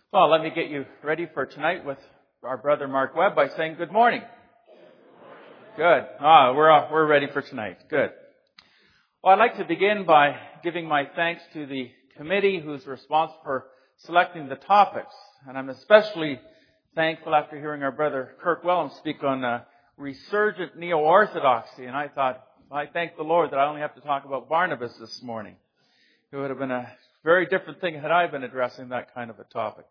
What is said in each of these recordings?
Well, let me get you ready for tonight with our brother Mark Webb by saying good morning. Good. We're ready for tonight. Good. Well, I'd like to begin by giving my thanks to the committee who's responsible for selecting the topics. And I'm especially thankful after hearing our brother Kirk Wellham speak on resurgent neo-orthodoxy. And I thought, I thank the Lord that I only have to talk about Barnabas this morning. It would have been a very different thing had I been addressing that kind of a topic.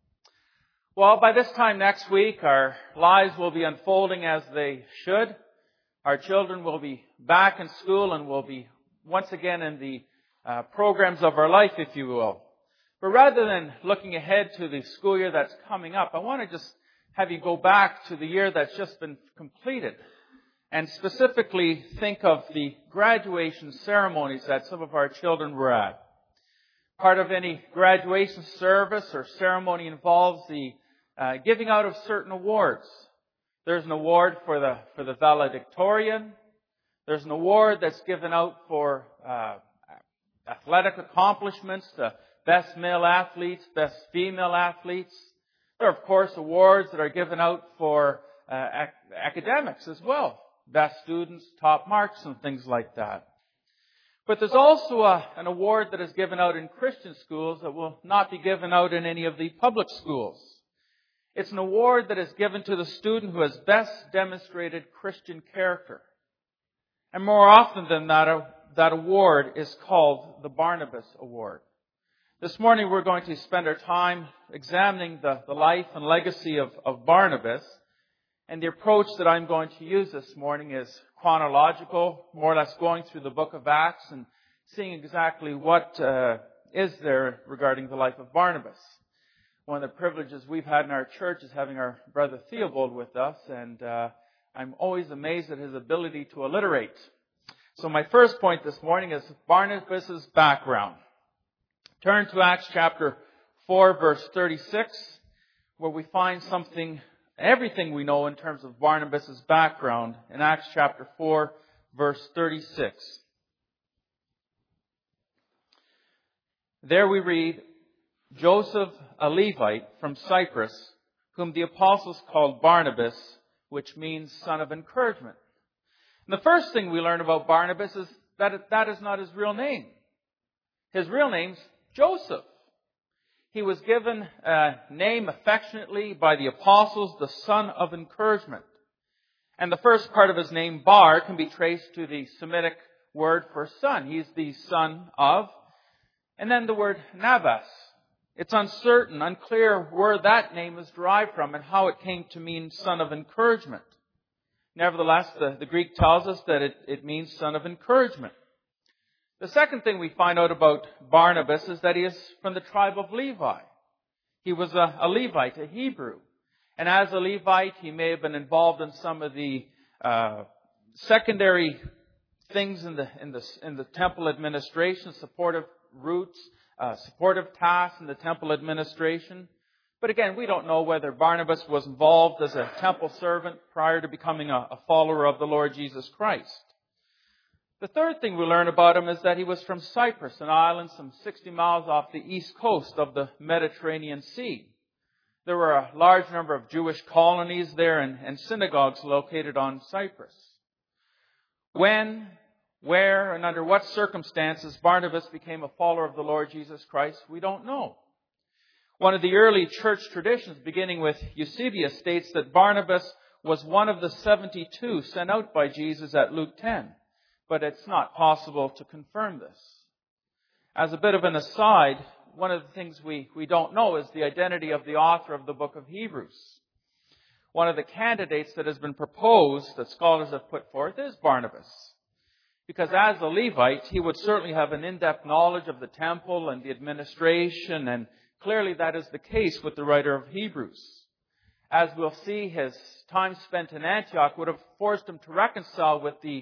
Well, by this time next week, our lives will be unfolding as they should. Our children will be back in school and will be once again in the programs of our life, if you will. But rather than looking ahead to the school year that's coming up, I want to just have you go back to the year that's just been completed and specifically think of the graduation ceremonies that some of our children were at. Part of any graduation service or ceremony involves the giving out of certain awards. There's an award for the valedictorian. There's an award that's given out for athletic accomplishments, the best male athletes, best female athletes. There are, of course, awards that are given out for academics as well. Best students, top marks, and things like that. But there's also an award that is given out in Christian schools that will not be given out in any of the public schools. It's an award that is given to the student who has best demonstrated Christian character. And more often than that award is called the Barnabas Award. This morning we're going to spend our time examining the life and legacy of Barnabas. And the approach that I'm going to use this morning is chronological, more or less going through the book of Acts and seeing exactly what is there regarding the life of Barnabas. One of the privileges we've had in our church is having our brother Theobald with us, and I'm always amazed at his ability to alliterate. So my first point this morning is Barnabas' background. Turn to Acts chapter 4, verse 36, where we find everything we know in terms of Barnabas' background in Acts chapter 4, verse 36. There we read, Joseph, a Levite from Cyprus, whom the apostles called Barnabas, which means son of encouragement. And the first thing we learn about Barnabas is that is not his real name. His real name's Joseph. He was given a name affectionately by the apostles, the son of encouragement. And the first part of his name, Bar, can be traced to the Semitic word for son. He's the son of. And then the word Nabas. It's uncertain, unclear where that name is derived from and how it came to mean son of encouragement. Nevertheless, the Greek tells us that it means son of encouragement. The second thing we find out about Barnabas is that he is from the tribe of Levi. He was a Levite, a Hebrew. And as a Levite, he may have been involved in some of the secondary things in the temple administration, supportive routes, supportive tasks in the temple administration. But again, we don't know whether Barnabas was involved as a temple servant prior to becoming a follower of the Lord Jesus Christ. The third thing we learn about him is that he was from Cyprus, an island some 60 miles off the east coast of the Mediterranean Sea. There were a large number of Jewish colonies there and synagogues located on Cyprus. When, where, and under what circumstances Barnabas became a follower of the Lord Jesus Christ, we don't know. One of the early church traditions, beginning with Eusebius, states that Barnabas was one of the 72 sent out by Jesus at Luke 10. But it's not possible to confirm this. As a bit of an aside, one of the things we don't know is the identity of the author of the book of Hebrews. One of the candidates that has been proposed, that scholars have put forth, is Barnabas. Because as a Levite, he would certainly have an in-depth knowledge of the temple and the administration, and clearly that is the case with the writer of Hebrews. As we'll see, his time spent in Antioch would have forced him to reconcile with the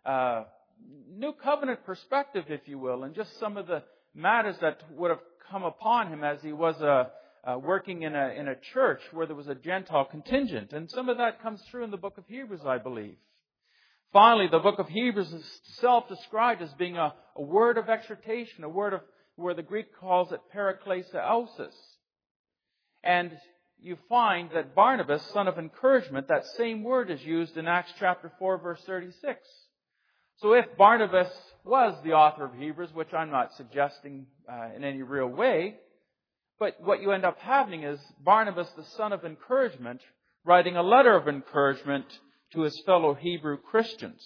New Covenant perspective, if you will, and just some of the matters that would have come upon him as he was working in a church where there was a Gentile contingent. And some of that comes through in the book of Hebrews, I believe. Finally, the book of Hebrews is self-described as being a word of exhortation, a word of where the Greek calls it paraklesiosis. And you find that Barnabas, son of encouragement, that same word is used in Acts chapter 4, verse 36. So if Barnabas was the author of Hebrews, which I'm not suggesting in any real way, but what you end up having is Barnabas, the son of encouragement, writing a letter of encouragement to his fellow Hebrew Christians.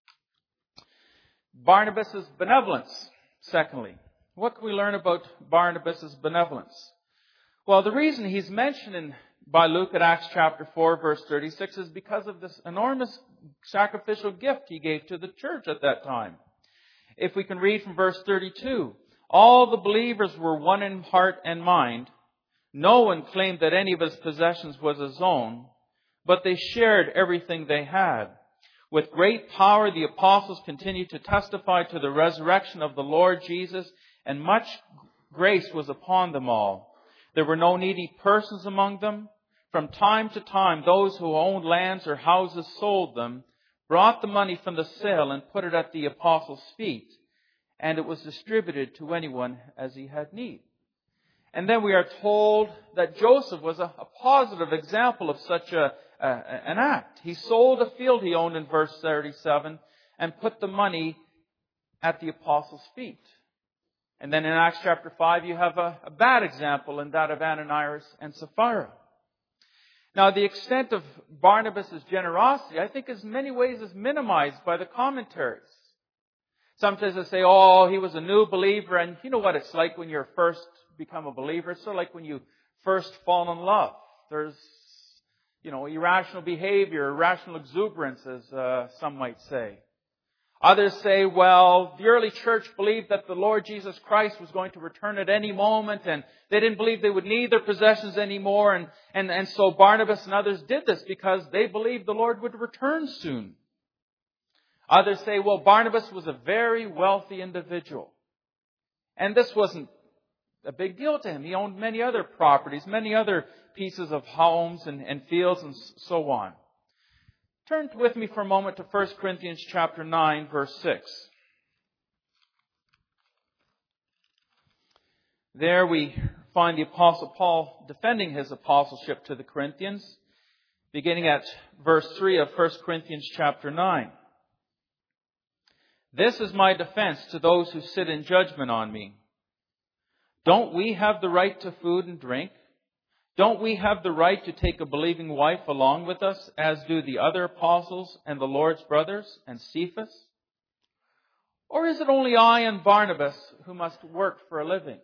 Barnabas' benevolence, secondly. What can we learn about Barnabas' benevolence? Well, the reason he's mentioned by Luke at Acts chapter 4, verse 36 is because of this enormous sacrificial gift he gave to the church at that time. If we can read from verse 32, all the believers were one in heart and mind. No one claimed that any of his possessions was his own, but they shared everything they had. With great power, the apostles continued to testify to the resurrection of the Lord Jesus, and much grace was upon them all. There were no needy persons among them. From time to time, those who owned lands or houses sold them, brought the money from the sale and put it at the apostles' feet, and it was distributed to anyone as he had need. And then we are told that Joseph was a positive example of such an act. He sold a field he owned in verse 37 and put the money at the apostles' feet. And then in Acts chapter 5, you have a bad example in that of Ananias and Sapphira. Now, the extent of Barnabas' generosity, I think, in many ways is minimized by the commentaries. Sometimes they say, oh, he was a new believer, and you know what it's like when you first become a believer. It's sort of like when you first fall in love. There's, irrational behavior, irrational exuberance, as some might say. Others say, well, the early church believed that the Lord Jesus Christ was going to return at any moment, and they didn't believe they would need their possessions anymore, and so Barnabas and others did this because they believed the Lord would return soon. Others say, well, Barnabas was a very wealthy individual, and this wasn't a big deal to him. He owned many other properties, many other pieces of homes and fields and so on. Turn with me for a moment to 1 Corinthians chapter 9, verse 6. There we find the Apostle Paul defending his apostleship to the Corinthians, beginning at verse 3 of 1 Corinthians chapter 9. This is my defense to those who sit in judgment on me. Don't we have the right to food and drink? Don't we have the right to take a believing wife along with us, as do the other apostles and the Lord's brothers and Cephas? Or is it only I and Barnabas who must work for a living?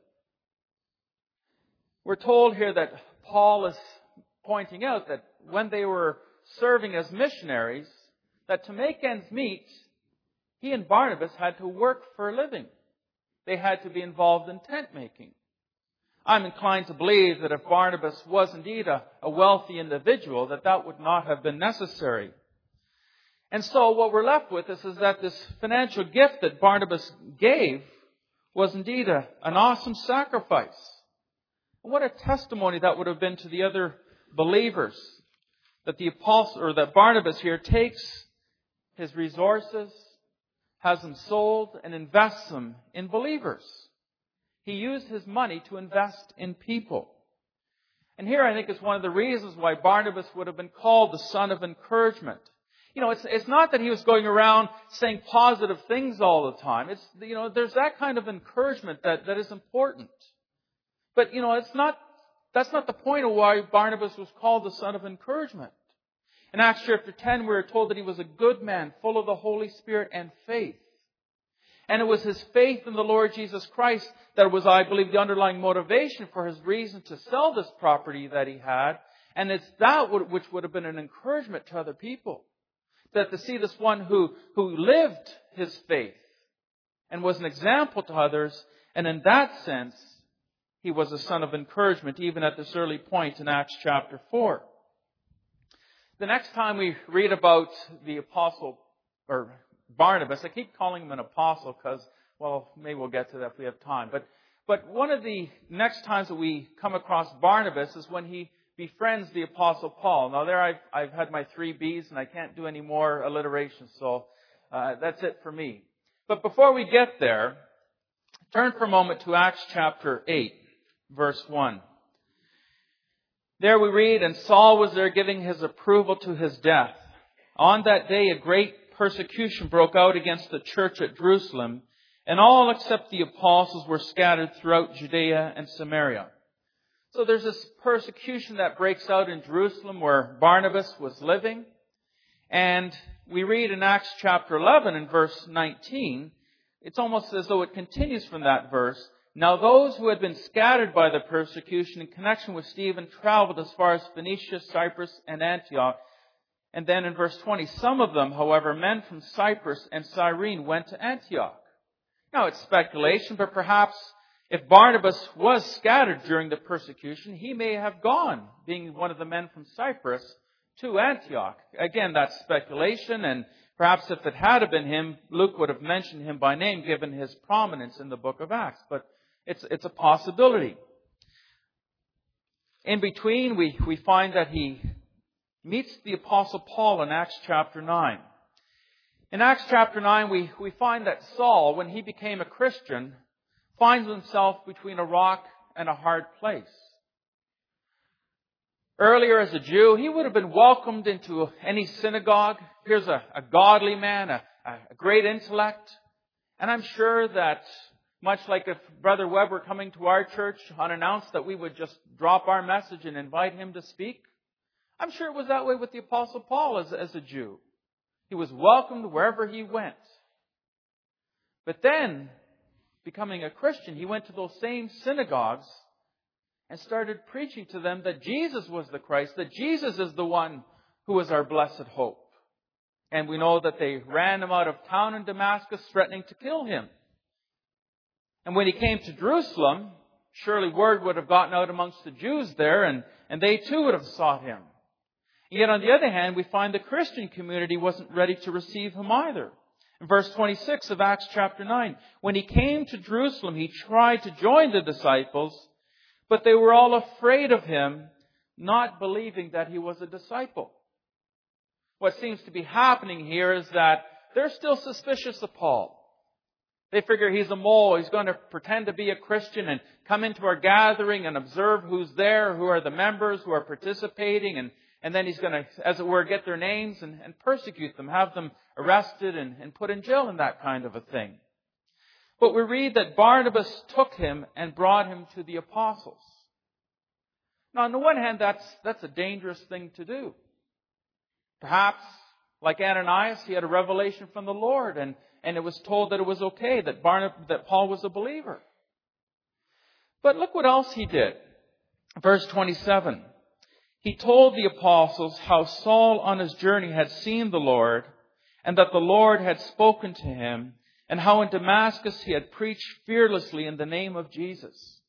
We're told here that Paul is pointing out that when they were serving as missionaries, that to make ends meet, he and Barnabas had to work for a living. They had to be involved in tent making. I'm inclined to believe that if Barnabas was indeed a wealthy individual, that would not have been necessary. And so what we're left with is that this financial gift that Barnabas gave was indeed an awesome sacrifice. What a testimony that would have been to the other believers, that the apostle, or that Barnabas here takes his resources, has them sold, and invests them in believers. He used his money to invest in people. And here I think is one of the reasons why Barnabas would have been called the son of encouragement. It's not that he was going around saying positive things all the time. There's that kind of encouragement that is important. But, that's not the point of why Barnabas was called the son of encouragement. In Acts chapter 10, we are told that he was a good man, full of the Holy Spirit and faith. And it was his faith in the Lord Jesus Christ that was, I believe, the underlying motivation for his reason to sell this property that he had. And it's that which would have been an encouragement to other people. That to see this one who lived his faith and was an example to others. And in that sense, he was a son of encouragement, even at this early point in Acts chapter 4. The next time we read about the apostle, or Barnabas, I keep calling him an apostle because, well, maybe we'll get to that if we have time. But one of the next times that we come across Barnabas is when he befriends the apostle Paul. Now there I've had my 3 B's and I can't do any more alliteration, so that's it for me. But before we get there, turn for a moment to Acts chapter 8, verse 1. There we read, and Saul was there giving his approval to his death. On that day, a great persecution broke out against the church at Jerusalem, and all except the apostles were scattered throughout Judea and Samaria. So there's this persecution that breaks out in Jerusalem where Barnabas was living. And we read in Acts chapter 11 and verse 19, it's almost as though it continues from that verse. Now those who had been scattered by the persecution in connection with Stephen traveled as far as Phoenicia, Cyprus, and Antioch. And then in verse 20, some of them, however, men from Cyprus and Cyrene went to Antioch. Now it's speculation, but perhaps if Barnabas was scattered during the persecution, he may have gone, being one of the men from Cyprus, to Antioch. Again, that's speculation, and perhaps if it had been him, Luke would have mentioned him by name, given his prominence in the book of Acts. But it's a possibility. In between, we find that he meets the Apostle Paul in Acts chapter 9. In Acts chapter 9, we find that Saul, when he became a Christian, finds himself between a rock and a hard place. Earlier as a Jew, he would have been welcomed into any synagogue. Here's a godly man, a great intellect. And I'm sure that, much like if Brother Webb were coming to our church unannounced, that we would just drop our message and invite him to speak. I'm sure it was that way with the Apostle Paul as a Jew. He was welcomed wherever he went. But then, becoming a Christian, he went to those same synagogues and started preaching to them that Jesus was the Christ, that Jesus is the one who is our blessed hope. And we know that they ran him out of town in Damascus, threatening to kill him. And when he came to Jerusalem, surely word would have gotten out amongst the Jews there, and they too would have sought him. Yet on the other hand, we find the Christian community wasn't ready to receive him either. In verse 26 of Acts chapter 9, when he came to Jerusalem, he tried to join the disciples, but they were all afraid of him, not believing that he was a disciple. What seems to be happening here is that they're still suspicious of Paul. They figure he's a mole. He's going to pretend to be a Christian and come into our gathering and observe who's there, who are the members, who are participating, and then he's going to, as it were, get their names and persecute them, have them arrested and put in jail and that kind of a thing. But we read that Barnabas took him and brought him to the apostles. Now, on the one hand, that's a dangerous thing to do. Perhaps, like Ananias, he had a revelation from the Lord, and it was told that it was okay, that Paul was a believer. But look what else he did. Verse 27. He told the apostles how Saul on his journey had seen the Lord, and that the Lord had spoken to him, and how in Damascus he had preached fearlessly in the name of Jesus.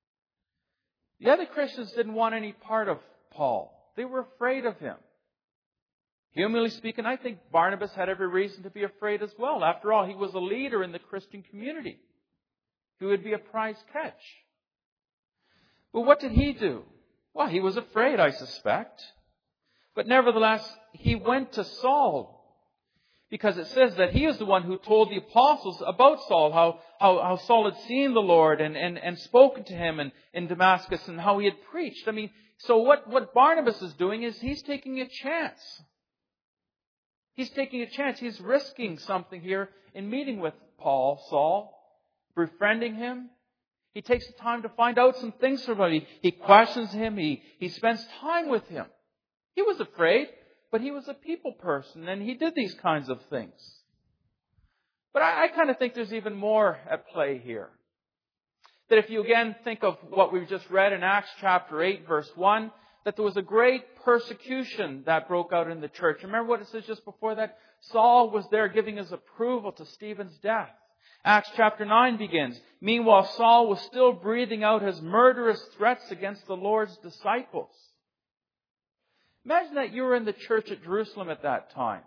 The other Christians didn't want any part of Paul. They were afraid of him. Humanly speaking, I think Barnabas had every reason to be afraid as well. After all, he was a leader in the Christian community. He would be a prize catch. But what did he do? Well, he was afraid, I suspect. But nevertheless, he went to Saul. Because it says that he is the one who told the apostles about Saul, how Saul had seen the Lord and spoken to him in Damascus, and how he had preached. I mean, so what Barnabas is doing is he's taking a chance. He's taking a chance. He's risking something here in meeting with Saul, befriending him. He takes the time to find out some things from him. He questions him. He spends time with him. He was afraid, but he was a people person, and he did these kinds of things. But I kind of think there's even more at play here. That if you again think of what we've just read in Acts chapter 8, verse 1, that there was a great persecution that broke out in the church. Remember what it says just before that? Saul was there giving his approval to Stephen's death. Acts chapter 9 begins. Meanwhile, Saul was still breathing out his murderous threats against the Lord's disciples. Imagine that you were in the church at Jerusalem at that time.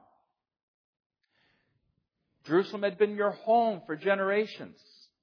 Jerusalem had been your home for generations.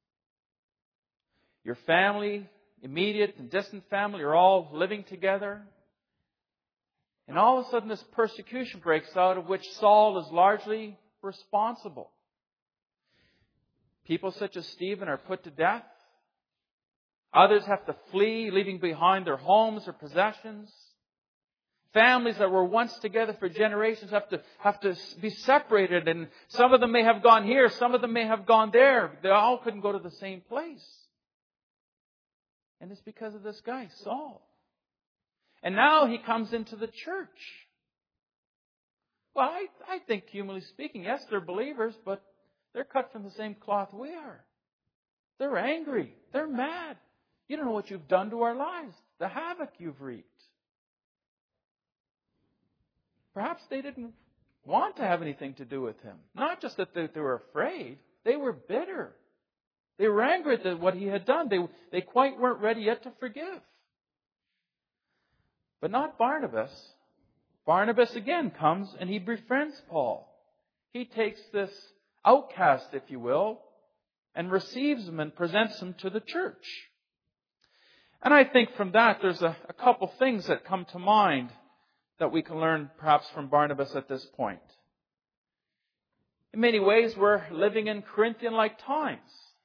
Your family, immediate and distant family, are all living together. And all of a sudden this persecution breaks out, of which Saul is largely responsible. People such as Stephen are put to death. Others have to flee, leaving behind their homes or possessions. Families that were once together for generations have to be separated, and some of them may have gone here, some of them may have gone there. They all couldn't go to the same place. And it's because of this guy, Saul. And now he comes into the church. Well, I think, humanly speaking, yes, they're believers, but they're cut from the same cloth we are. They're angry. They're mad. You don't know what you've done to our lives, the havoc you've wreaked. Perhaps they didn't want to have anything to do with him. Not just that they were afraid. They were bitter. They were angry at what he had done. They quite weren't ready yet to forgive. But not Barnabas. Barnabas again comes and he befriends Paul. He takes this outcast, if you will, and receives him and presents him to the church. And I think from that there's a couple things that come to mind that we can learn perhaps from Barnabas at this point. In many ways, we're living in Corinthian-like times.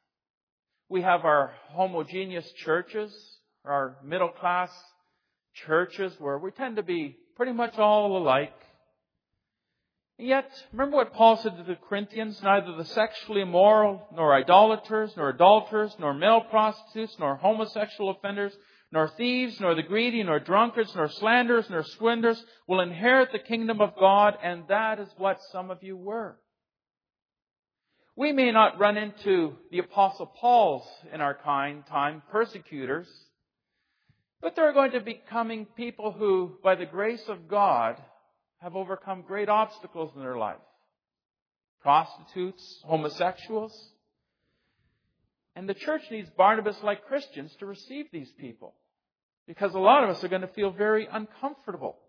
We have our homogeneous churches, our middle-class churches, where we tend to be pretty much all alike. And yet, remember what Paul said to the Corinthians? Neither the sexually immoral, nor idolaters, nor adulterers, nor male prostitutes, nor homosexual offenders, nor thieves, nor the greedy, nor drunkards, nor slanderers, nor swindlers will inherit the kingdom of God, and that is what some of you were. We may not run into the Apostle Paul's in our time, persecutors, but there are going to be coming people who, by the grace of God, have overcome great obstacles in their life. Prostitutes, homosexuals. And the church needs Barnabas-like Christians to receive these people, because a lot of us are going to feel very uncomfortable.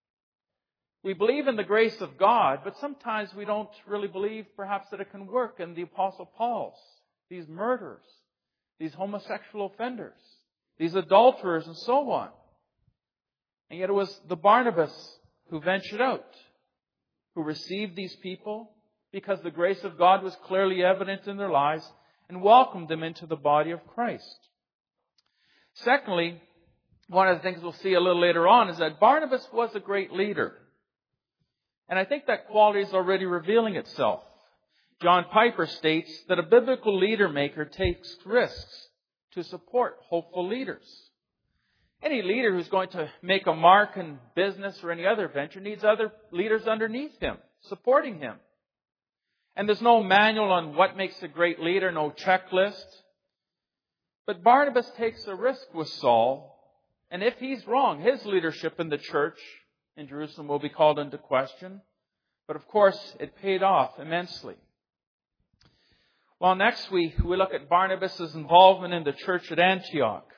We believe in the grace of God, but sometimes we don't really believe perhaps that it can work in the Apostle Paul's, these murderers, these homosexual offenders, these adulterers, and so on. And yet it was the Barnabas who ventured out, who received these people because the grace of God was clearly evident in their lives, and welcomed them into the body of Christ. Secondly, one of the things we'll see a little later on is that Barnabas was a great leader. And I think that quality is already revealing itself. John Piper states that a biblical leader maker takes risks to support hopeful leaders. Any leader who's going to make a mark in business or any other venture needs other leaders underneath him, supporting him. And there's no manual on what makes a great leader, no checklist. But Barnabas takes a risk with Saul. And if he's wrong, his leadership in the church in Jerusalem will be called into question. But of course, it paid off immensely. Well, next week, we look at Barnabas' involvement in the church at Antioch.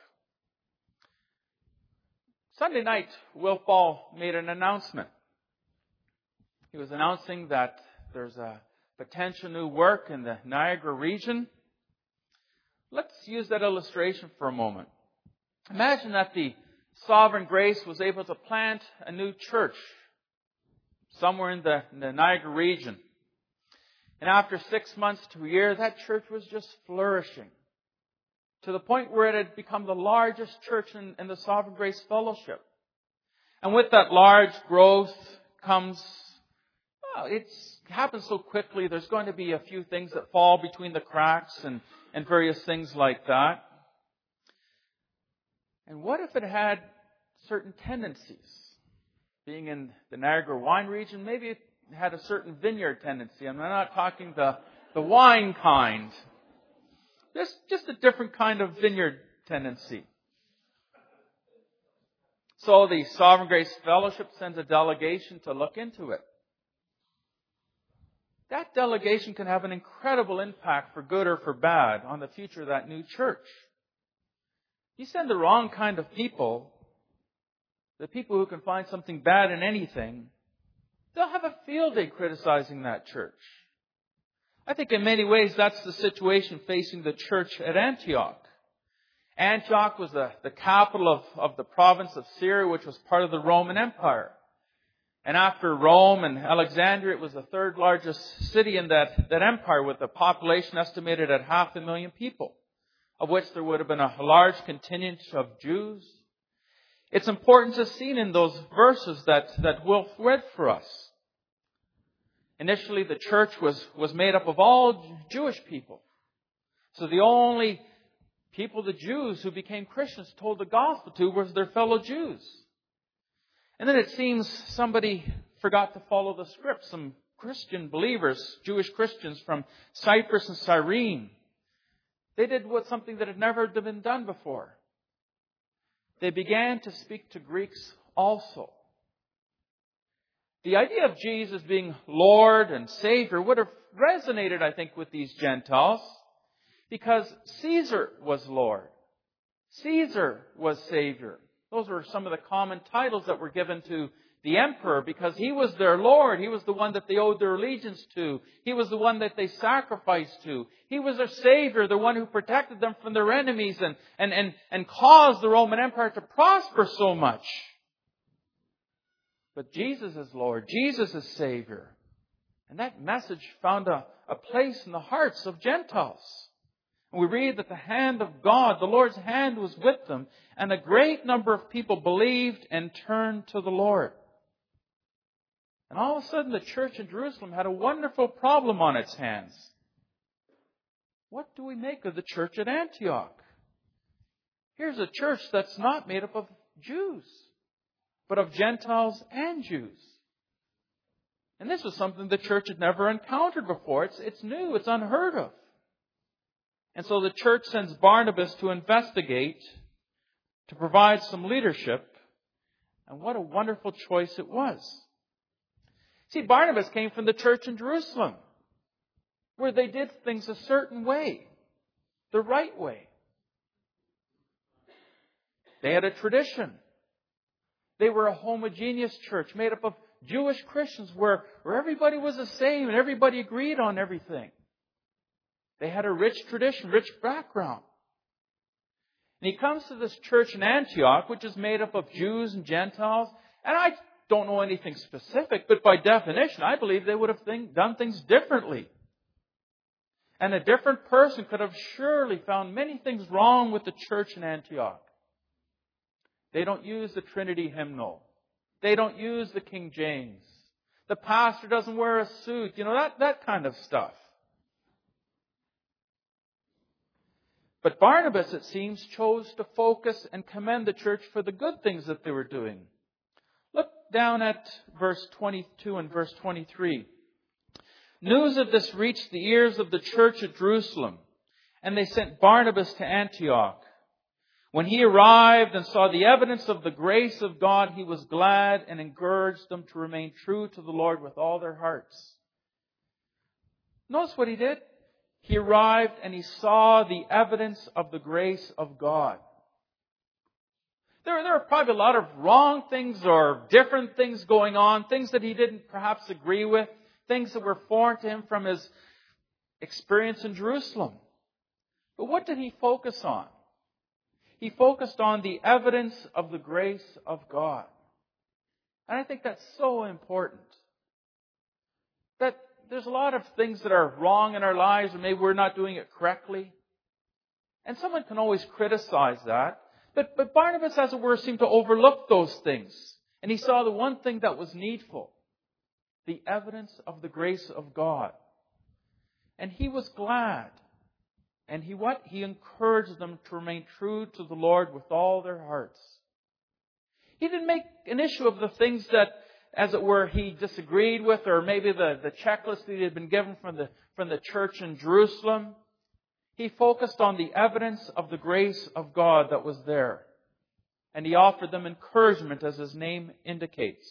Sunday night, Will Paul made an announcement. He was announcing that there's a potential new work in the Niagara region. Let's use that illustration for a moment. Imagine that the Sovereign Grace was able to plant a new church somewhere in the Niagara region. And after 6 months to a year, that church was just flourishing to the point where it had become the largest church in the Sovereign Grace Fellowship. And with that large growth comes, it happens so quickly. There's going to be a few things that fall between the cracks and various things like that. And what if it had certain tendencies? Being in the Niagara wine region, maybe it had a certain vineyard tendency. I'm not talking the wine kind. Just a different kind of vineyard tendency. So the Sovereign Grace Fellowship sends a delegation to look into it. That delegation can have an incredible impact, for good or for bad, on the future of that new church. You send the wrong kind of people, the people who can find something bad in anything, they'll have a field day criticizing that church. I think in many ways that's the situation facing the church at Antioch. Antioch was the capital of the province of Syria, which was part of the Roman Empire. And after Rome and Alexandria, it was the third largest city in that empire, with a population estimated at 500,000 people. of which there would have been a large contingent of Jews. It's important to see in those verses that Wilf read for us. Initially, the church was made up of all Jewish people. So the only people, the Jews, who became Christians, told the gospel to was their fellow Jews. And then it seems somebody forgot to follow the script. Some Christian believers, Jewish Christians from Cyprus and Cyrene, they did something that had never been done before. They began to speak to Greeks also. The idea of Jesus being Lord and Savior would have resonated, I think, with these Gentiles, because Caesar was Lord. Caesar was Savior. Those were some of the common titles that were given to the emperor because he was their Lord. He was the one that they owed their allegiance to. He was the one that they sacrificed to. He was their Savior, the one who protected them from their enemies and caused the Roman Empire to prosper so much. But Jesus is Lord. Jesus is Savior. And that message found a place in the hearts of Gentiles. And we read that the hand of God, the Lord's hand, was with them, and a great number of people believed and turned to the Lord. And all of a sudden, the church in Jerusalem had a wonderful problem on its hands. What do we make of the church at Antioch? Here's a church that's not made up of Jews, but of Gentiles and Jews. And this was something the church had never encountered before. It's new. It's unheard of. And so the church sends Barnabas to investigate, to provide some leadership. And what a wonderful choice it was. See, Barnabas came from the church in Jerusalem, where they did things a certain way, the right way. They had a tradition. They were a homogeneous church made up of Jewish Christians where everybody was the same and everybody agreed on everything. They had a rich tradition, rich background. And he comes to this church in Antioch, which is made up of Jews and Gentiles. And I don't know anything specific, but by definition, I believe they would have done things differently. And a different person could have surely found many things wrong with the church in Antioch. They don't use the Trinity hymnal. They don't use the King James. The pastor doesn't wear a suit. That kind of stuff. But Barnabas, it seems, chose to focus and commend the church for the good things that they were doing. Look down at verse 22 and verse 23. News of this reached the ears of the church at Jerusalem, and they sent Barnabas to Antioch. When he arrived and saw the evidence of the grace of God, he was glad and encouraged them to remain true to the Lord with all their hearts. Notice what he did. He arrived and he saw the evidence of the grace of God. There are probably a lot of wrong things or different things going on, things that he didn't perhaps agree with, things that were foreign to him from his experience in Jerusalem. But what did he focus on? He focused on the evidence of the grace of God. And I think that's so important. That there's a lot of things that are wrong in our lives, or maybe we're not doing it correctly. And someone can always criticize that. But Barnabas, as it were, seemed to overlook those things. And he saw the one thing that was needful. The evidence of the grace of God. And he was glad. And he encouraged them to remain true to the Lord with all their hearts. He didn't make an issue of the things that, as it were, he disagreed with, or maybe the checklist that he had been given from the church in Jerusalem. He focused on the evidence of the grace of God that was there. And he offered them encouragement, as his name indicates.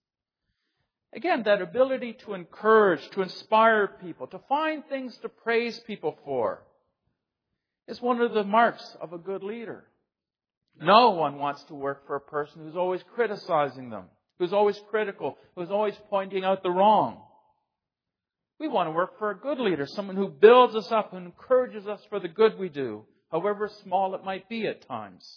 Again, that ability to encourage, to inspire people, to find things to praise people for, is one of the marks of a good leader. No one wants to work for a person who's always criticizing them, who's always critical, who's always pointing out the wrong. We want to work for a good leader, someone who builds us up and encourages us for the good we do, however small it might be at times.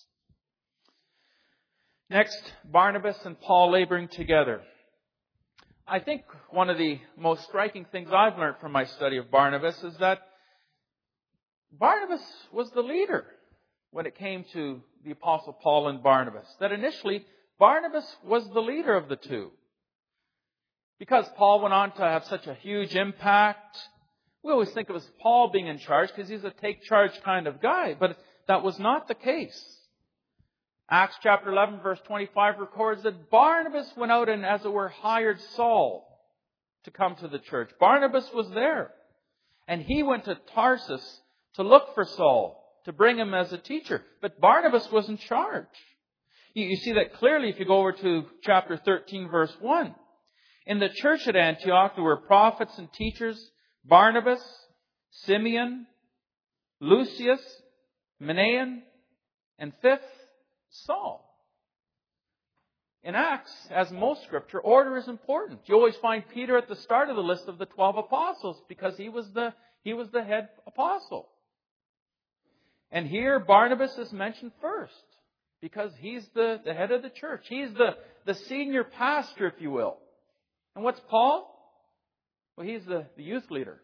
Next, Barnabas and Paul laboring together. I think one of the most striking things I've learned from my study of Barnabas is that Barnabas was the leader when it came to the Apostle Paul and Barnabas. That initially, Barnabas was the leader of the two. Because Paul went on to have such a huge impact, we always think of as Paul being in charge because he's a take-charge kind of guy. But that was not the case. Acts chapter 11 verse 25 records that Barnabas went out and, as it were, hired Saul to come to the church. Barnabas was there. And he went to Tarsus to look for Saul, to bring him as a teacher. But Barnabas was in charge. You see that clearly if you go over to chapter 13 verse 1. In the church at Antioch there were prophets and teachers, Barnabas, Simeon, Lucius, Manaen, and fifth, Saul. In Acts, as most Scripture, order is important. You always find Peter at the start of the list of the 12 apostles because he was the head apostle. And here Barnabas is mentioned first because he's the head of the church. He's the senior pastor, if you will. And what's Paul? Well, he's the youth leader.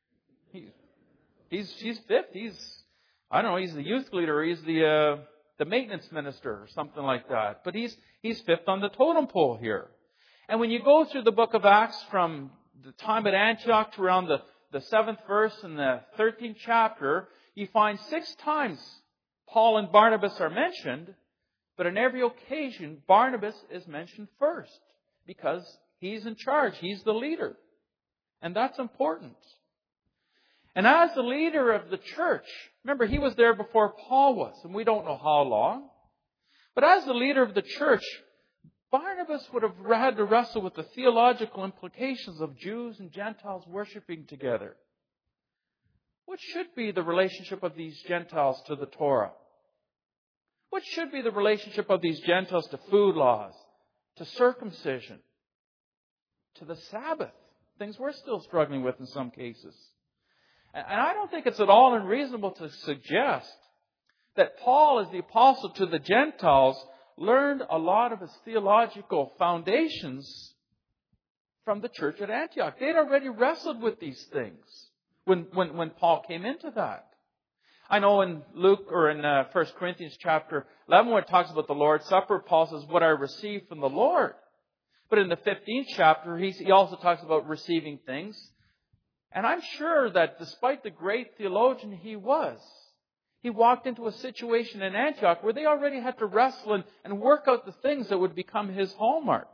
He's fifth. He's the youth leader. He's the maintenance minister or something like that. But he's fifth on the totem pole here. And when you go through the book of Acts from the time at Antioch to around the 7th verse and the 13th chapter, you find 6 times Paul and Barnabas are mentioned, but on every occasion Barnabas is mentioned first because he's in charge. He's the leader. And that's important. And as the leader of the church, remember he was there before Paul was, and we don't know how long. But as the leader of the church, Barnabas would have had to wrestle with the theological implications of Jews and Gentiles worshiping together. What should be the relationship of these Gentiles to the Torah? What should be the relationship of these Gentiles to food laws, to circumcision, to the Sabbath? Things we're still struggling with in some cases. And I don't think it's at all unreasonable to suggest that Paul, as the apostle to the Gentiles, learned a lot of his theological foundations from the church at Antioch. They'd already wrestled with these things when Paul came into that. I know in Luke or in 1 Corinthians chapter 11, when it talks about the Lord's Supper, Paul says, "What I received from the Lord." But in the 15th chapter, he also talks about receiving things. And I'm sure that despite the great theologian he was, he walked into a situation in Antioch where they already had to wrestle and work out the things that would become his hallmark.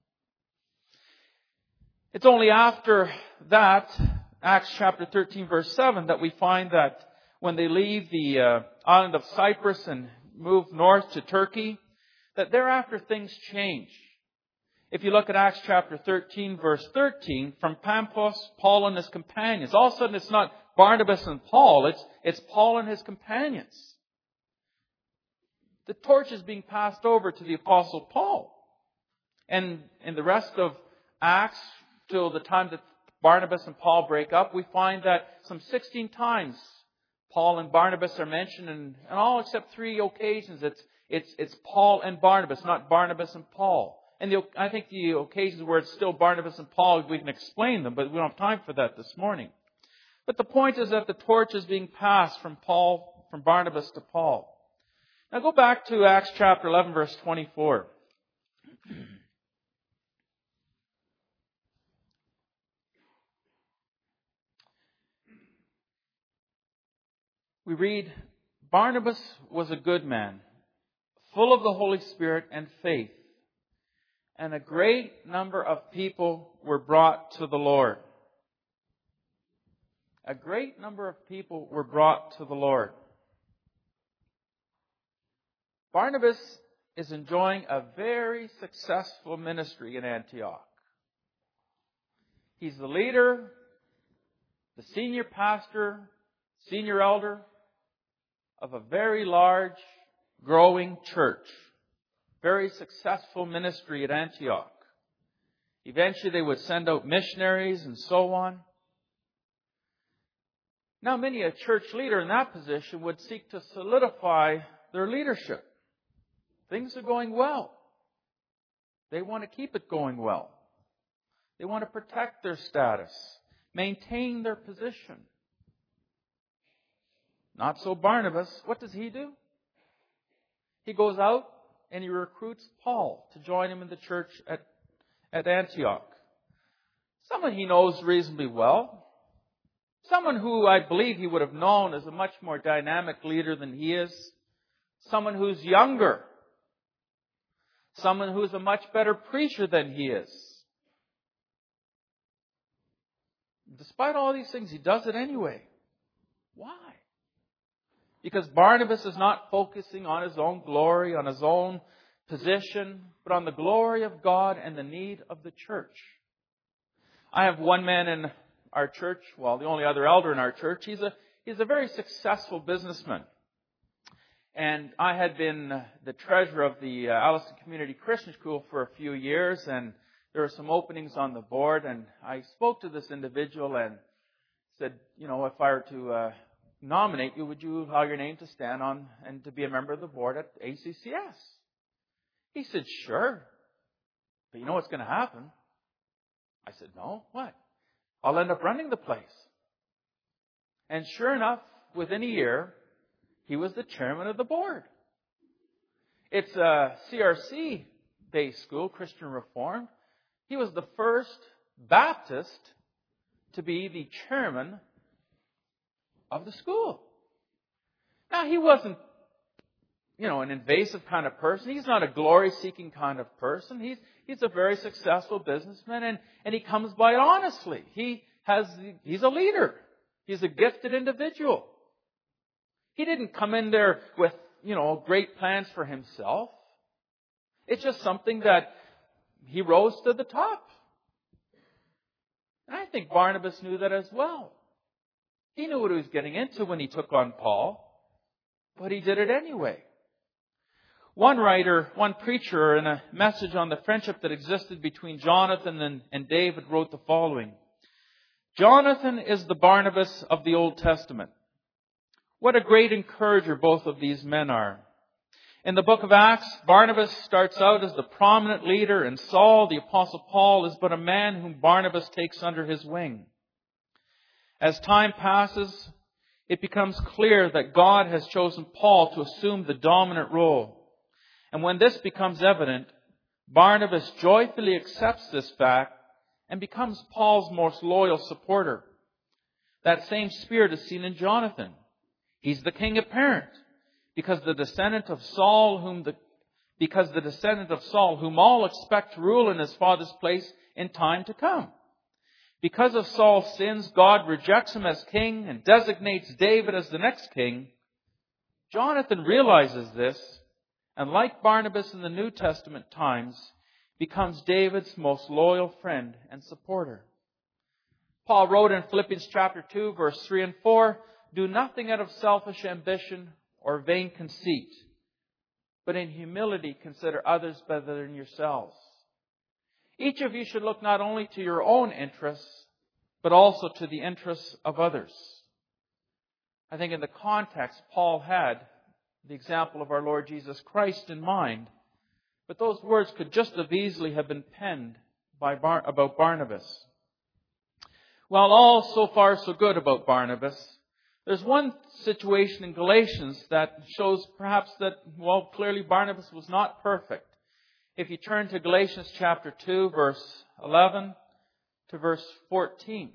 It's only after that, Acts chapter 13 verse 7, that we find that when they leave the island of Cyprus and move north to Turkey, that thereafter things change. If you look at Acts chapter 13, verse 13, from Pampos, Paul and his companions. All of a sudden it's not Barnabas and Paul, it's Paul and his companions. The torch is being passed over to the Apostle Paul. And in the rest of Acts, till the time that Barnabas and Paul break up, we find that some 16 times Paul and Barnabas are mentioned, and on all except 3 occasions it's Paul and Barnabas, not Barnabas and Paul. And I think the occasions where it's still Barnabas and Paul, we can explain them, but we don't have time for that this morning. But the point is that the torch is being passed from Barnabas to Paul. Now go back to Acts chapter 11, verse 24. We read, "Barnabas was a good man, full of the Holy Spirit and faith, and a great number of people were brought to the Lord." A great number of people were brought to the Lord. Barnabas is enjoying a very successful ministry in Antioch. He's the leader, the senior pastor, senior elder of a very large, growing church. Very successful ministry at Antioch. Eventually they would send out missionaries and so on. Now many a church leader in that position would seek to solidify their leadership. Things are going well. They want to keep it going well. They want to protect their status, maintain their position. Not so Barnabas. What does he do? He goes out and he recruits Paul to join him in the church at Antioch. Someone he knows reasonably well. Someone who I believe he would have known as a much more dynamic leader than he is. Someone who's younger. Someone who's a much better preacher than he is. Despite all these things, he does it anyway. Why? Because Barnabas is not focusing on his own glory, on his own position, but on the glory of God and the need of the church. I have one man in our church, well, the only other elder in our church. He's a very successful businessman. And I had been the treasurer of the Alliston Community Christian School for a few years, and there were some openings on the board, and I spoke to this individual and said, if I were to nominate you, would you allow your name to stand on and to be a member of the board at ACCS? He said, sure. But you know what's going to happen? I said, no, what? I'll end up running the place. And sure enough, within a year, he was the chairman of the board. It's a CRC-based school, Christian Reformed. He was the first Baptist to be the chairman of the school. Now, he wasn't, an invasive kind of person. He's not a glory-seeking kind of person. He's a very successful businessman, and he comes by it honestly. He's a leader. He's a gifted individual. He didn't come in there with, great plans for himself. It's just something that he rose to the top. And I think Barnabas knew that as well. He knew what he was getting into when he took on Paul, but he did it anyway. One preacher, in a message on the friendship that existed between Jonathan and David, wrote the following: Jonathan is the Barnabas of the Old Testament. What a great encourager both of these men are. In the book of Acts, Barnabas starts out as the prominent leader, and Saul, the Apostle Paul, is but a man whom Barnabas takes under his wing. As time passes, it becomes clear that God has chosen Paul to assume the dominant role. And when this becomes evident, Barnabas joyfully accepts this fact and becomes Paul's most loyal supporter. That same spirit is seen in Jonathan. He's the king apparent, because the descendant of Saul, whom all expect to rule in his father's place in time to come. Because of Saul's sins, God rejects him as king and designates David as the next king. Jonathan realizes this, and like Barnabas in the New Testament times, becomes David's most loyal friend and supporter. Paul wrote in Philippians chapter 2, verse 3 and 4, "Do nothing out of selfish ambition or vain conceit, but in humility consider others better than yourselves. Each of you should look not only to your own interests, but also to the interests of others." I think in the context, Paul had the example of our Lord Jesus Christ in mind, but those words could just as easily have been penned about Barnabas. While all so far so good about Barnabas, there's one situation in Galatians that shows perhaps that, clearly Barnabas was not perfect. If you turn to Galatians chapter 2, verse 11 to verse 14.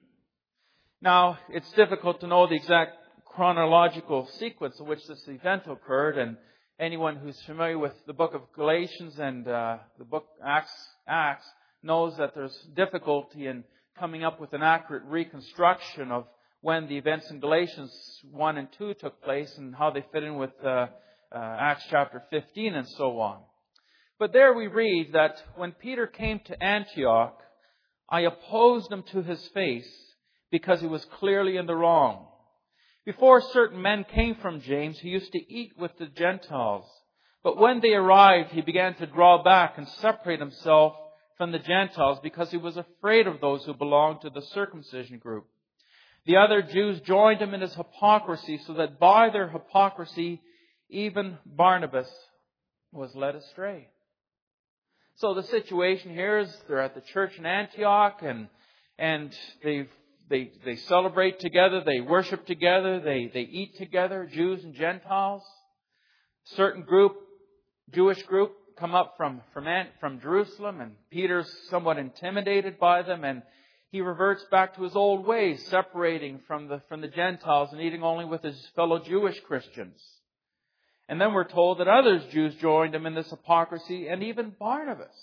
Now, it's difficult to know the exact chronological sequence in which this event occurred, and anyone who's familiar with the book of Galatians and the book Acts knows that there's difficulty in coming up with an accurate reconstruction of when the events in Galatians 1 and 2 took place and how they fit in with Acts chapter 15 and so on. But there we read that when Peter came to Antioch, I opposed him to his face because he was clearly in the wrong. Before certain men came from James, he used to eat with the Gentiles. But when they arrived, he began to draw back and separate himself from the Gentiles because he was afraid of those who belonged to the circumcision group. The other Jews joined him in his hypocrisy, so that by their hypocrisy, even Barnabas was led astray. So the situation here is they're at the church in Antioch, and they've they celebrate together, they worship together, they eat together, Jews and Gentiles. Certain group, Jewish group, come up from Jerusalem, and Peter's somewhat intimidated by them, and he reverts back to his old ways, separating from the Gentiles and eating only with his fellow Jewish Christians. And then we're told that other Jews joined him in this hypocrisy, and even Barnabas.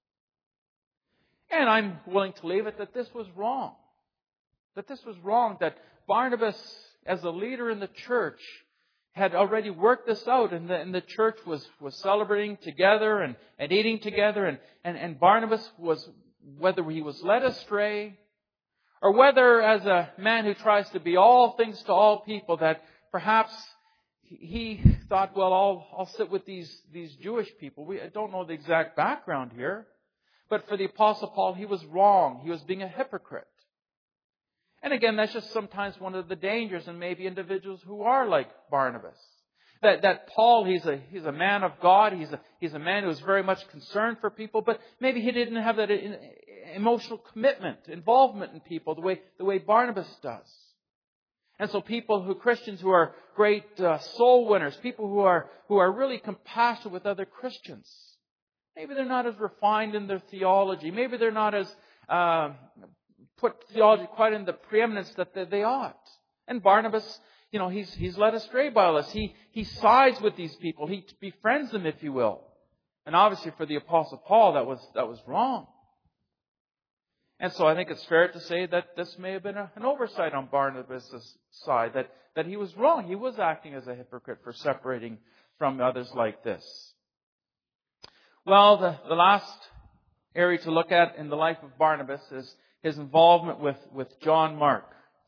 And I'm willing to leave it that this was wrong. That Barnabas, as a leader in the church, had already worked this out, and the church was celebrating together and eating together, and Barnabas was, whether he was led astray, or whether as a man who tries to be all things to all people, that perhaps he thought, well, I'll sit with these Jewish people. I don't know the exact background here. But for the Apostle Paul, he was wrong. He was being a hypocrite. And again, that's just sometimes one of the dangers in maybe individuals who are like Barnabas. That Paul, he's a man of God. He's a man who's very much concerned for people, but maybe he didn't have that emotional commitment, involvement in people the way Barnabas does. And so Christians who are great soul winners, people who are really compassionate with other Christians, maybe they're not as refined in their theology. Maybe they're not as put theology quite in the preeminence that they ought. And Barnabas, he's led astray by all this. He sides with these people. He befriends them, if you will. And obviously for the Apostle Paul, that was wrong. And so I think it's fair to say that this may have been an oversight on Barnabas' side, that he was wrong. He was acting as a hypocrite for separating from others like this. Well, the last area to look at in the life of Barnabas is his involvement with John Mark.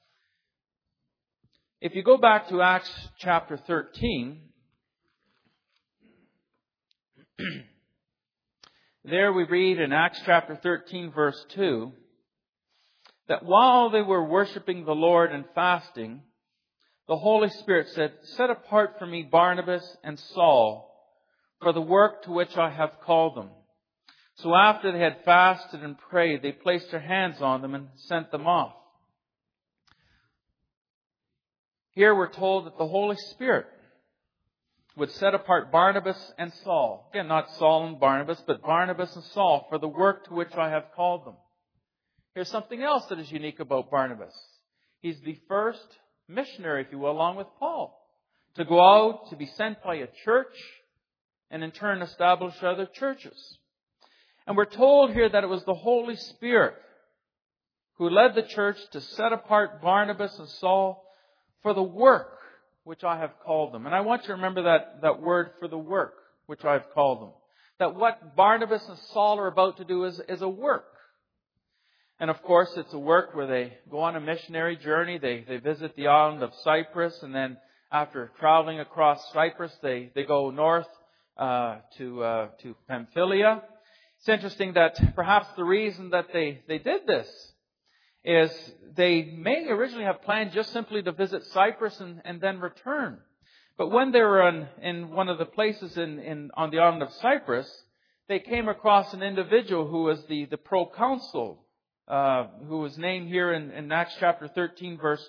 If you go back to Acts chapter 13, there we read in Acts chapter 13 verse 2, that while they were worshiping the Lord and fasting, the Holy Spirit said, "Set apart for me Barnabas and Saul for the work to which I have called them." So after they had fasted and prayed, they placed their hands on them and sent them off. Here we're told that the Holy Spirit would set apart Barnabas and Saul. Again, not Saul and Barnabas, but Barnabas and Saul for the work to which I have called them. Here's something else that is unique about Barnabas. He's the first missionary, if you will, along with Paul, to go out, to be sent by a church, and in turn establish other churches. And we're told here that it was the Holy Spirit who led the church to set apart Barnabas and Saul for the work which I have called them. And I want you to remember that word, for the work which I have called them. That what Barnabas and Saul are about to do is a work. And of course, it's a work where they go on a missionary journey. They visit the island of Cyprus, and then after traveling across Cyprus, they go north to Pamphylia. It's interesting that perhaps the reason that they did this is they may originally have planned just simply to visit Cyprus and then return. But when they were in one of the places on the island of Cyprus, they came across an individual who was the proconsul, who was named here in Acts chapter 13, verse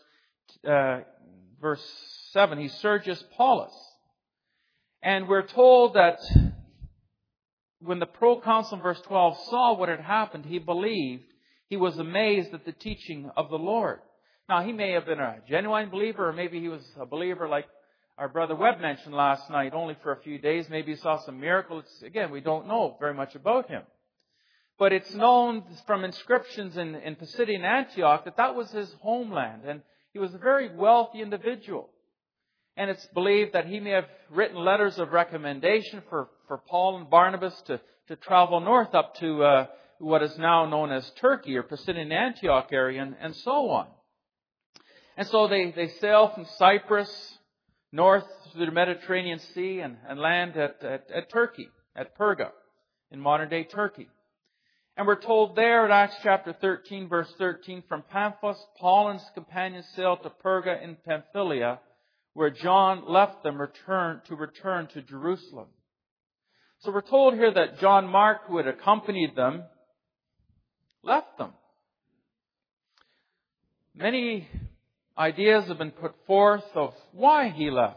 7. He's Sergius Paulus. And we're told that when the proconsul in verse 12 saw what had happened, he believed. He was amazed at the teaching of the Lord. Now, he may have been a genuine believer, or maybe he was a believer like our brother Webb mentioned last night, only for a few days. Maybe he saw some miracles. Again, we don't know very much about him. But it's known from inscriptions in Pisidian Antioch that was his homeland. And he was a very wealthy individual. And it's believed that he may have written letters of recommendation for Paul and Barnabas to travel north up to what is now known as Turkey or Pisidian Antioch area and so on. And so they sail from Cyprus north through the Mediterranean Sea and land at Turkey, at Perga, in modern-day Turkey. And we're told there in Acts chapter 13, verse 13, from Paphos, Paul and his companions sailed to Perga in Pamphylia, where John left them to return to Jerusalem. So we're told here that John Mark, who had accompanied them, left them. Many ideas have been put forth of why he left.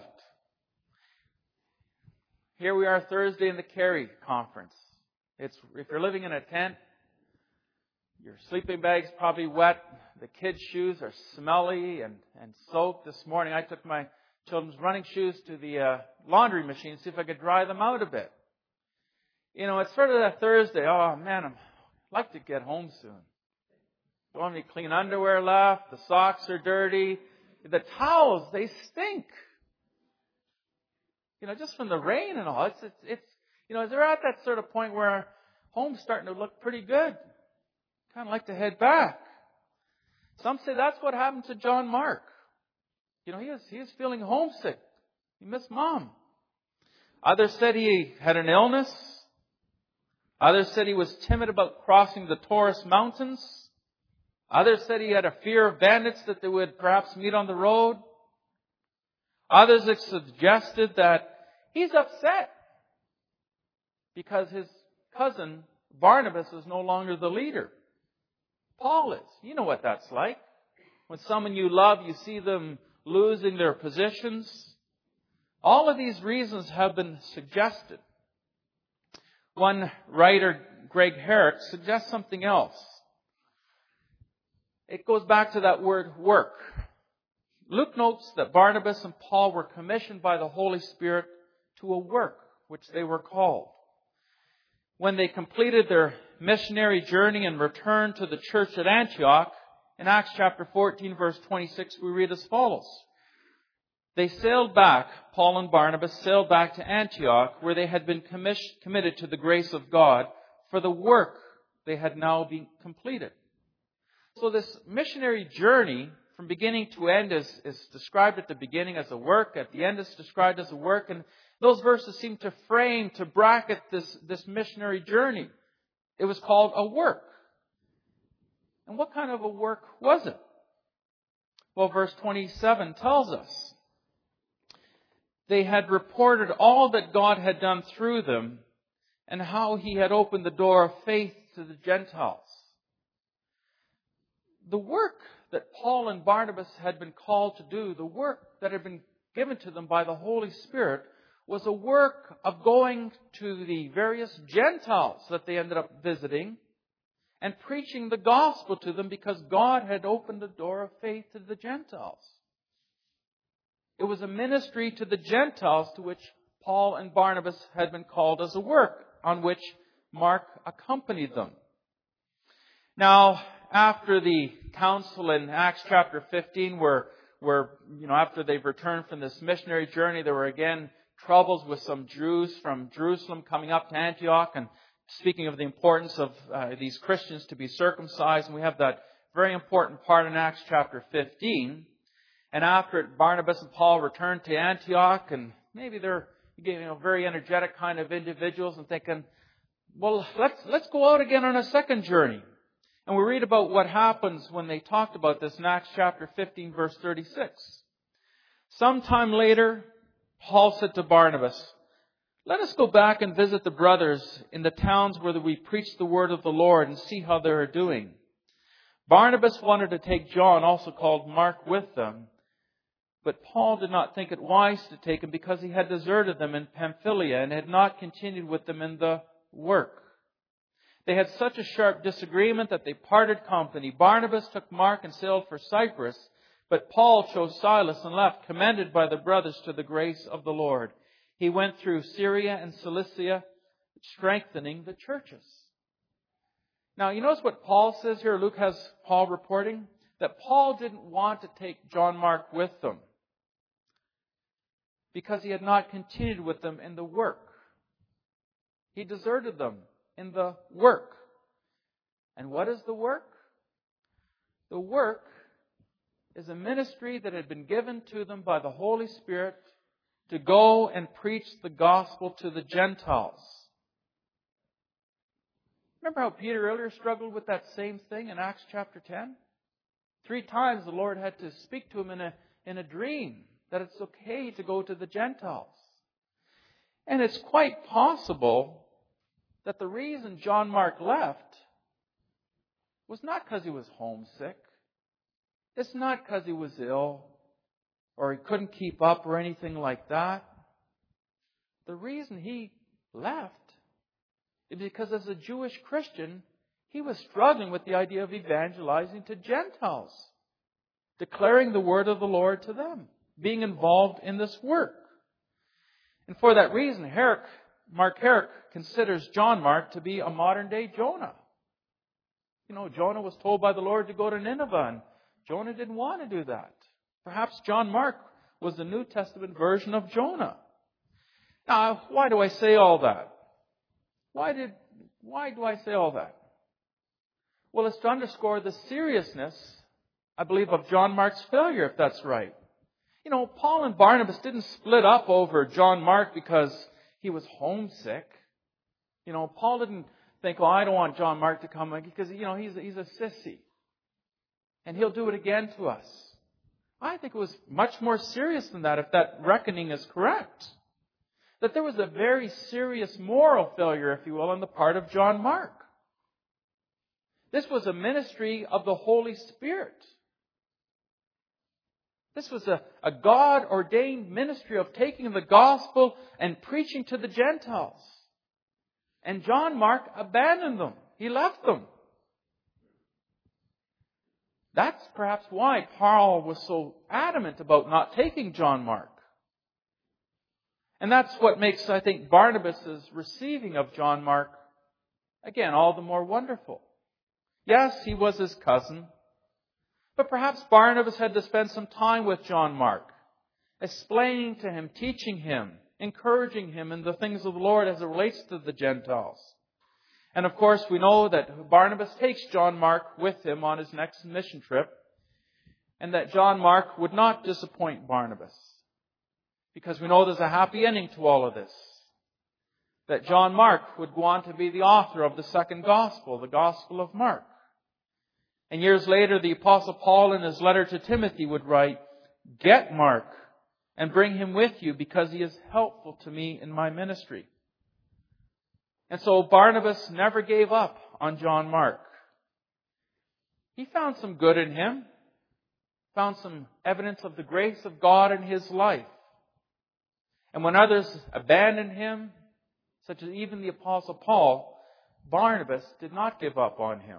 Here we are Thursday in the Carey conference. If you're living in a tent, your sleeping bag's probably wet. The kids' shoes are smelly and soaked. This morning I took my children's running shoes to the laundry machine to see if I could dry them out a bit. You know, it's sort of that Thursday. Oh man, I'd like to get home soon. Don't have any clean underwear left. The socks are dirty. The towels, they stink. You know, just from the rain and all. It's you know, they're at that sort of point where home's starting to look pretty good. Kind of like to head back. Some say that's what happened to John Mark. You know, he was feeling homesick. He missed Mom. Others said he had an illness. Others said he was timid about crossing the Taurus Mountains. Others said he had a fear of bandits that they would perhaps meet on the road. Others have suggested that he's upset because his cousin Barnabas is no longer the leader. Paul is. You know what that's like. When someone you love, you see them losing their positions. All of these reasons have been suggested. One writer, Greg Herrick, suggests something else. It goes back to that word work. Luke notes that Barnabas and Paul were commissioned by the Holy Spirit to a work which they were called. When they completed their missionary journey and returned to the church at Antioch, in Acts chapter 14, verse 26, we read as follows. They sailed back, Paul and Barnabas sailed back to Antioch, where they had been committed to the grace of God for the work they had now been completed. So this missionary journey, from beginning to end, is described at the beginning as a work. At the end, it's described as a work. And those verses seem to frame, to bracket this missionary journey. It was called a work. And what kind of a work was it? Well, verse 27 tells us. They had reported all that God had done through them and how He had opened the door of faith to the Gentiles. The work that Paul and Barnabas had been called to do, the work that had been given to them by the Holy Spirit, was a work of going to the various Gentiles that they ended up visiting and preaching the gospel to them because God had opened the door of faith to the Gentiles. It was a ministry to the Gentiles to which Paul and Barnabas had been called as a work, on which Mark accompanied them. Now, after the council in Acts chapter 15, where after they've returned from this missionary journey, there were again troubles with some Jews from Jerusalem coming up to Antioch and speaking of the importance of these Christians to be circumcised. And we have that very important part in Acts chapter 15. And after it, Barnabas and Paul returned to Antioch, and maybe they're very energetic kind of individuals and thinking, well, let's go out again on a second journey. And we read about what happens when they talked about this in Acts chapter 15, verse 36. Sometime later, Paul said to Barnabas, let us go back and visit the brothers in the towns where we preach the word of the Lord and see how they are doing. Barnabas wanted to take John, also called Mark, with them. But Paul did not think it wise to take him because he had deserted them in Pamphylia and had not continued with them in the work. They had such a sharp disagreement that they parted company. Barnabas took Mark and sailed for Cyprus, but Paul chose Silas and left, commended by the brothers to the grace of the Lord. He went through Syria and Cilicia, strengthening the churches. Now, you notice what Paul says here. Luke has Paul reporting that Paul didn't want to take John Mark with them because he had not continued with them in the work. He deserted them in the work. And what is the work? The work is a ministry that had been given to them by the Holy Spirit to go and preach the gospel to the Gentiles. Remember how Peter earlier struggled with that same thing in Acts chapter 10? 3 times the Lord had to speak to him in a dream that it's okay to go to the Gentiles. And it's quite possible that the reason John Mark left was not because he was homesick. It's not because he was ill or he couldn't keep up or anything like that. The reason he left is because as a Jewish Christian, he was struggling with the idea of evangelizing to Gentiles, declaring the word of the Lord to them, being involved in this work. And for that reason, Mark Herrick considers John Mark to be a modern-day Jonah. Jonah was told by the Lord to go to Nineveh, and Jonah didn't want to do that. Perhaps John Mark was the New Testament version of Jonah. Now, why do I say all that? Why do I say all that? Well, it's to underscore the seriousness, I believe, of John Mark's failure, if that's right. Paul and Barnabas didn't split up over John Mark because he was homesick. Paul didn't think, I don't want John Mark to come because, he's a sissy. And he'll do it again to us. I think it was much more serious than that, if that reckoning is correct. That there was a very serious moral failure, if you will, on the part of John Mark. This was a ministry of the Holy Spirit. This was a God-ordained ministry of taking the gospel and preaching to the Gentiles. And John Mark abandoned them. He left them. That's perhaps why Paul was so adamant about not taking John Mark. And that's what makes, I think, Barnabas' receiving of John Mark, again, all the more wonderful. Yes, he was his cousin. But perhaps Barnabas had to spend some time with John Mark, explaining to him, teaching him, encouraging him in the things of the Lord as it relates to the Gentiles. And of course, we know that Barnabas takes John Mark with him on his next mission trip, and that John Mark would not disappoint Barnabas. Because we know there's a happy ending to all of this. That John Mark would go on to be the author of the second gospel, the Gospel of Mark. And years later, the Apostle Paul in his letter to Timothy would write, "Get Mark and bring him with you because he is helpful to me in my ministry." And so Barnabas never gave up on John Mark. He found some good in him, found some evidence of the grace of God in his life. And when others abandoned him, such as even the Apostle Paul, Barnabas did not give up on him.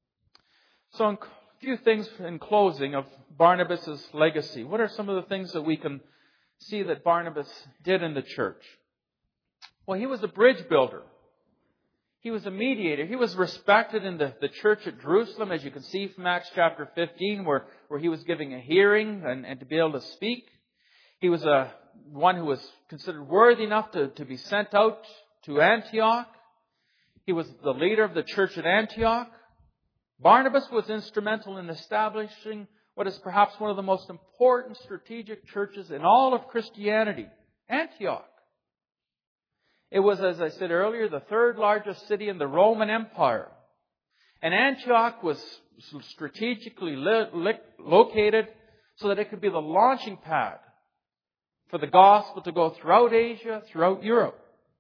So a few things in closing of Barnabas' legacy. What are some of the things that we can see that Barnabas did in the church? Well, he was a bridge builder. He was a mediator. He was respected in the church at Jerusalem, as you can see from Acts chapter 15, where he was giving a hearing and to be able to speak. He was one who was considered worthy enough to be sent out to Antioch. He was the leader of the church at Antioch. Barnabas was instrumental in establishing what is perhaps one of the most important strategic churches in all of Christianity, Antioch. It was, as I said earlier, the third largest city in the Roman Empire. And Antioch was strategically located so that it could be the launching pad for the gospel to go throughout Asia, throughout Europe.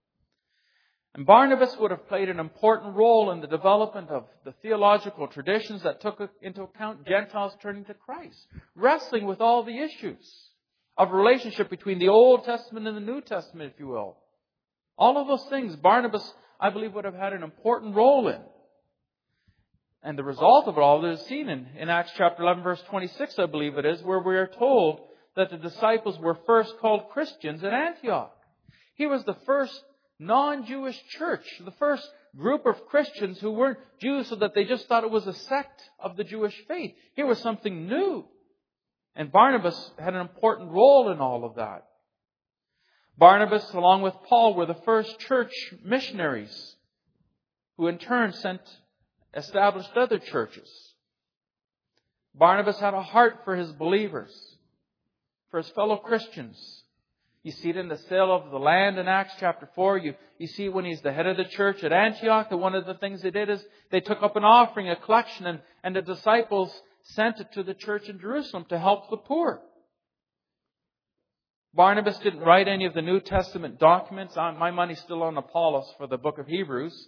And Barnabas would have played an important role in the development of the theological traditions that took into account Gentiles turning to Christ, wrestling with all the issues of relationship between the Old Testament and the New Testament, if you will. All of those things Barnabas, I believe, would have had an important role in. And the result of it all is seen in Acts chapter 11, verse 26, I believe it is, where we are told that the disciples were first called Christians at Antioch. He was the first non-Jewish church, the first group of Christians who weren't Jews so that they just thought it was a sect of the Jewish faith. Here was something new. And Barnabas had an important role in all of that. Barnabas, along with Paul, were the first church missionaries who in turn established other churches. Barnabas had a heart for his believers, for his fellow Christians. You see it in the sale of the land in Acts chapter 4. You see when he's the head of the church at Antioch, that one of the things they did is they took up an offering, a collection, and the disciples sent it to the church in Jerusalem to help the poor. Barnabas didn't write any of the New Testament documents. My money's still on Apollos for the book of Hebrews.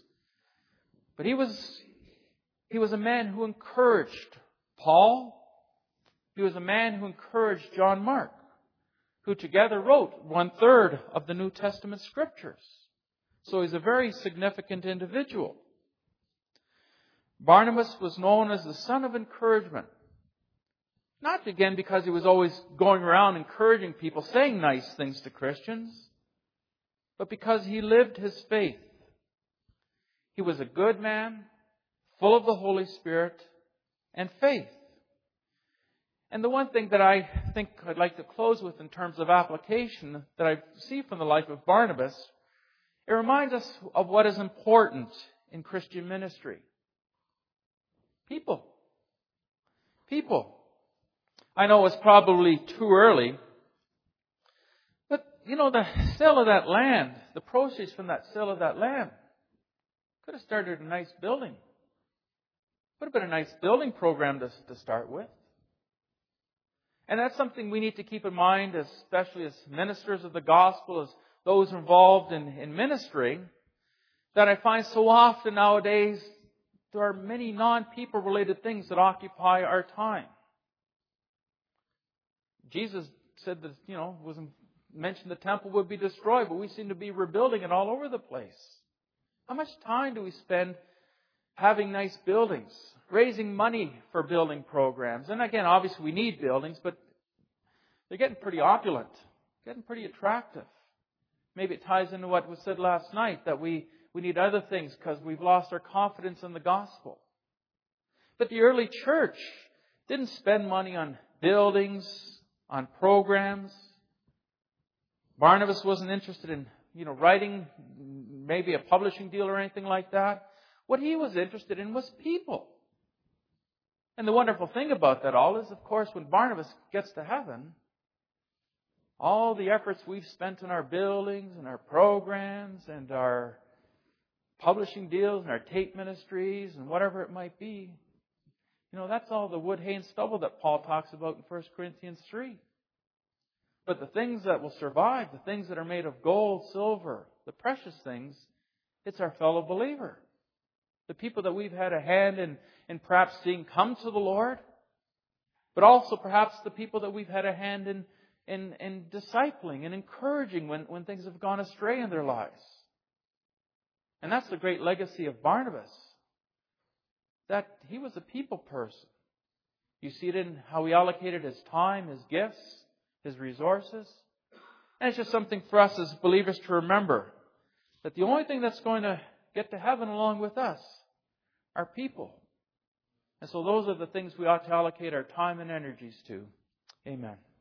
But he was a man who encouraged Paul, He was a man who encouraged John Mark, who together wrote 1/3 of the New Testament Scriptures. So he's a very significant individual. Barnabas was known as the son of encouragement. Not again because he was always going around encouraging people, saying nice things to Christians, but because he lived his faith. He was a good man, full of the Holy Spirit and faith. And the one thing that I think I'd like to close with in terms of application that I see from the life of Barnabas, it reminds us of what is important in Christian ministry. People. People. I know it's probably too early, but the sale of that land, the proceeds from that sale of that land, could have started a nice building. Would have been a nice building program to start with. And that's something we need to keep in mind, especially as ministers of the gospel, as those involved in ministry, that I find so often nowadays there are many non-people related things that occupy our time. Jesus said that, wasn't mentioned the temple would be destroyed, but we seem to be rebuilding it all over the place. How much time do we spend having nice buildings, raising money for building programs? And again, obviously we need buildings, but they're getting pretty opulent, getting pretty attractive. Maybe it ties into what was said last night, that we need other things because we've lost our confidence in the gospel. But the early church didn't spend money on buildings, on programs. Barnabas wasn't interested in, writing maybe a publishing deal or anything like that. What he was interested in was people. And the wonderful thing about that all is, of course, when Barnabas gets to heaven, all the efforts we've spent on our buildings and our programs and our publishing deals and our tape ministries and whatever it might be, that's all the wood, hay, and stubble that Paul talks about in 1 Corinthians 3. But the things that will survive, the things that are made of gold, silver, the precious things, it's our fellow believer. The people that we've had a hand in perhaps seeing come to the Lord, but also perhaps the people that we've had a hand in discipling and encouraging when things have gone astray in their lives. And that's the great legacy of Barnabas, that he was a people person. You see it in how he allocated his time, his gifts, his resources. And it's just something for us as believers to remember, that the only thing that's going to get to heaven along with us are people. And so those are the things we ought to allocate our time and energies to. Amen.